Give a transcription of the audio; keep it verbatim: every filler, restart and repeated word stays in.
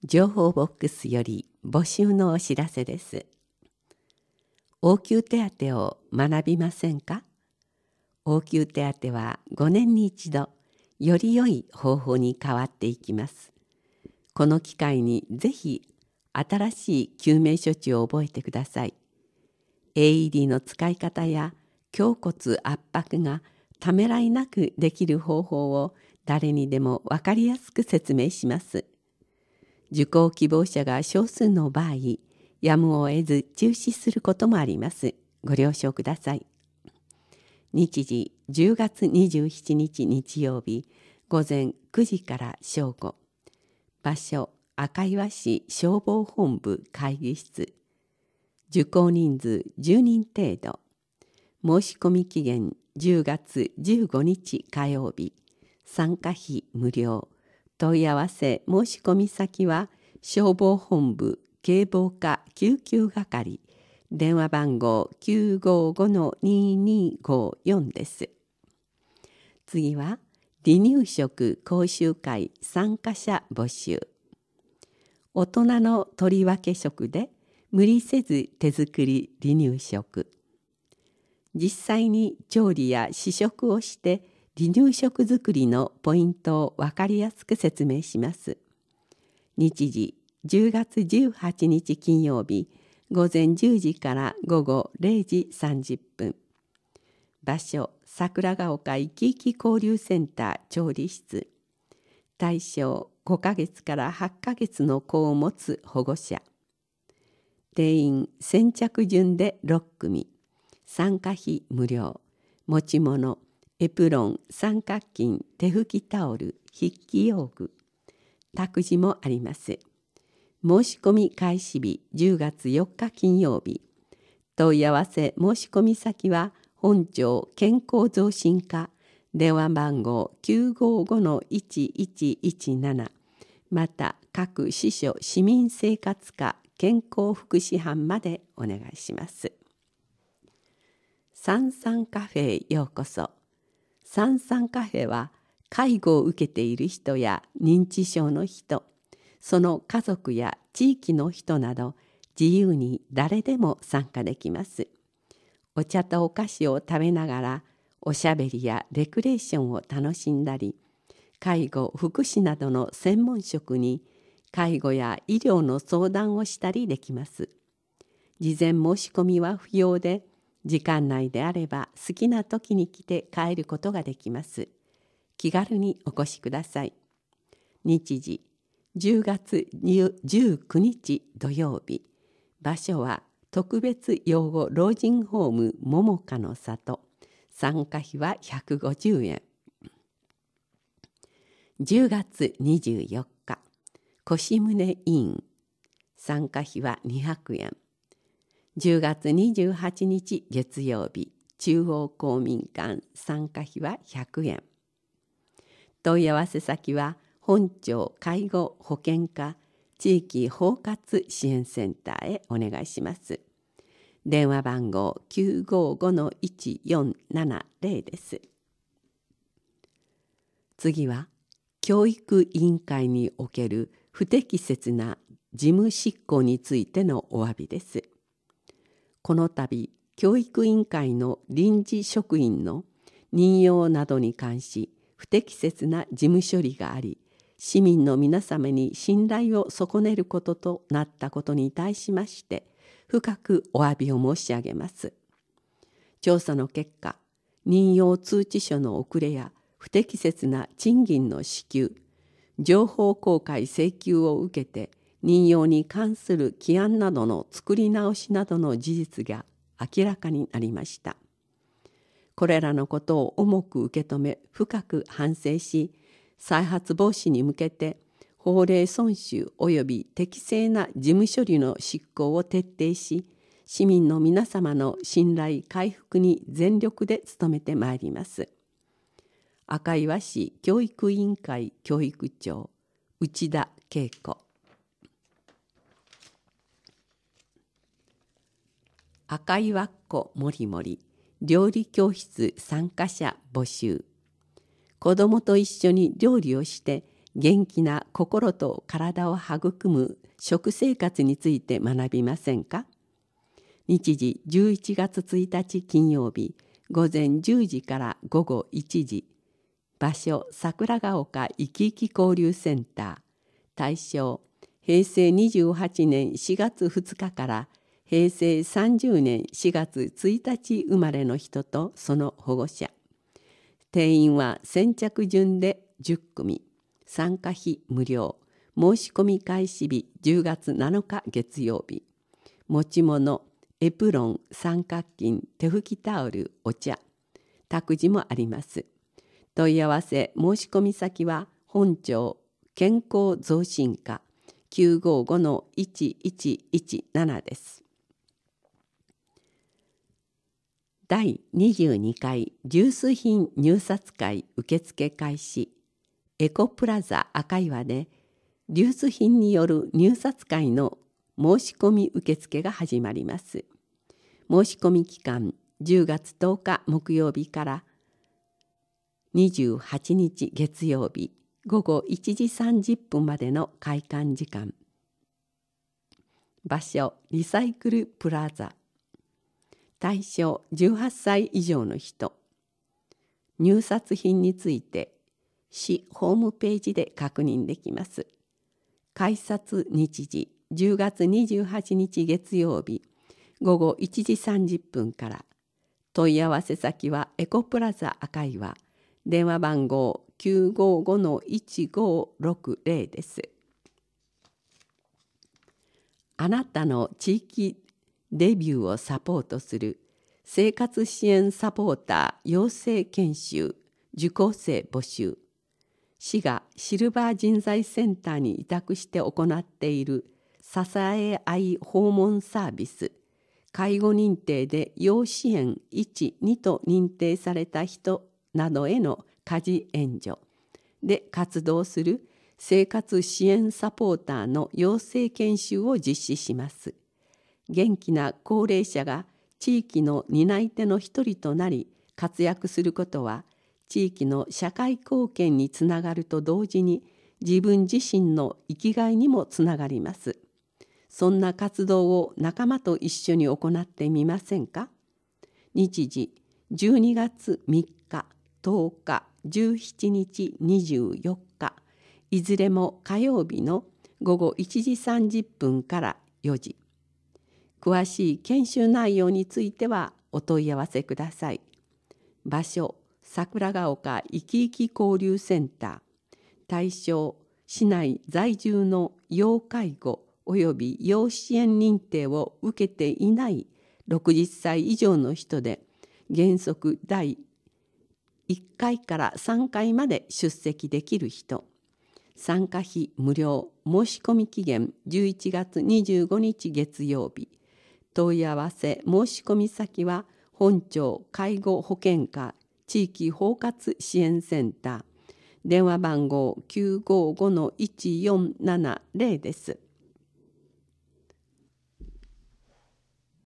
情報ボックスより募集のお知らせです。応急手当を学びませんか？応急手当はごねんに一度、より良い方法に変わっていきます。この機会にぜひ新しい救命処置を覚えてください。エーイーディー の使い方や胸骨圧迫がためらいなくできる方法を誰にでも分かりやすく説明します。受講希望者が少数の場合、やむを得ず中止することもあります。ご了承ください。日時じゅうがつにじゅうしちにち日曜日午前くじから正午。場所赤岩市消防本部会議室。受講人数じゅうにん程度。申し込み期限じゅうがつじゅうごにち火曜日。参加費無料。問い合わせ申し込み先は消防本部警防課救急係、電話番号 きゅうごごのににごよん です。次は離乳食講習会参加者募集。大人の取り分け食で無理せず手作り離乳食。実際に調理や試食をして離乳食作りのポイントを分かりやすく説明します。日時じゅうがつじゅうはちにち金曜日午前じゅうじから午後れいじさんじゅっぷん。場所桜ヶ丘いきいき交流センター調理室。対象ごかげつからはちかげつの子を持つ保護者。定員先着順でろっくみ。参加費無料。持ち物エプロン、三角巾、手拭きタオル、筆記用具。託児もあります。申し込み開始日じゅうがつよっか金曜日。問い合わせ申し込み先は本庁健康増進課、電話番号 きゅうごごのいちいちいちなな、また各支所市民生活課健康福祉班までお願いします。サンサンカフェへようこそ。サンサンカフェは介護を受けている人や認知症の人、その家族や地域の人など自由に誰でも参加できます。お茶とお菓子を食べながらおしゃべりやレクレーションを楽しんだり、介護・福祉などの専門職に介護や医療の相談をしたりできます。事前申し込みは不要で、時間内であれば好きな時に来て帰ることができます。気軽にお越しください。日時じゅうがつじゅうくにち土曜日。場所は特別養護老人ホームももかの里。参加費はひゃくごじゅうえん。じゅうがつにじゅうよっか腰宗委員。参加費はにひゃくえん。じゅうがつにじゅうはちにち月曜日、中央公民館。参加費はひゃくえん。問い合わせ先は本庁介護保険課地域包括支援センターへお願いします。電話番号 きゅうごごのいちよんななぜろ です。次は教育委員会における不適切な事務執行についてのお詫びです。この度、教育委員会の臨時職員の任用などに関し、不適切な事務処理があり、市民の皆様に信頼を損ねることとなったことに対しまして、深くお詫びを申し上げます。調査の結果、任用通知書の遅れや不適切な賃金の支給、情報公開請求を受けて、任用に関する起案などの作り直しなどの事実が明らかになりました。これらのことを重く受け止め、深く反省し、再発防止に向けて法令遵守及び適正な事務処理の執行を徹底し、市民の皆様の信頼回復に全力で努めてまいります。赤岩市教育委員会教育長、内田恵子。赤岩っ子もりもり料理教室参加者募集。子どもと一緒に料理をして元気な心と体を育む食生活について学びませんか？日時じゅういちがつついたち金曜日、午前じゅうじから午後いちじ、場所桜ヶ丘いきいき交流センター、対象へいせいにじゅうはちねんしがつふつかからへいせいさんじゅうねんしがつついたち生まれの人とその保護者。定員は先着順でじゅっくみ、参加費無料、申し込み開始日じゅうがつなのか月曜日。持ち物、エプロン、三角巾、手拭きタオル、お茶、託児もあります。問い合わせ申し込み先は本庁健康増進課 きゅうごごのいちいちいちなな です。だいにじゅうにかいジュース品入札会受付開始。エコプラザ赤岩でジュース品による入札会の申し込み受付が始まります。申し込み期間じゅうがつとおか木曜日からにじゅうはちにち月曜日ごごいちじさんじゅっぷんまでの開館時間。場所リサイクルプラザ。対象じゅうはっさい以上の人。入札品について市ホームページで確認できます。改札日時じゅうがつにじゅうはちにち月曜日ごごいちじさんじゅっぷんから。問い合わせ先はエコプラザ赤岩、電話番号 きゅうごごのいちごろくぜろ です。あなたの地域デビューをサポートする生活支援サポーター養成研修受講生募集。市がシルバー人材センターに委託して行っている支え合い訪問サービス、介護認定で要支援いち、にと認定された人などへの家事援助で活動する生活支援サポーターの養成研修を実施します。元気な高齢者が地域の担い手の一人となり活躍することは、地域の社会貢献につながると同時に自分自身の生きがいにもつながります。そんな活動を仲間と一緒に行ってみませんか？日時じゅうにがつみっか、とおか、じゅうしちにち、にじゅうよっか、いずれも火曜日のごごいちじさんじゅっぷんからよじ。詳しい研修内容についてはお問い合わせください。場所桜ヶ丘いきいき交流センター。対象市内在住の要介護および要支援認定を受けていないろくじゅっさい以上の人で、原則だいいっかいからさんかいまで出席できる人。参加費無料、申し込み期限じゅういちがつにじゅうごにち月曜日。問い合わせ申し込み先は本庁介護保険課地域包括支援センター、電話番号 きゅうごごのいちよんななぜろ です。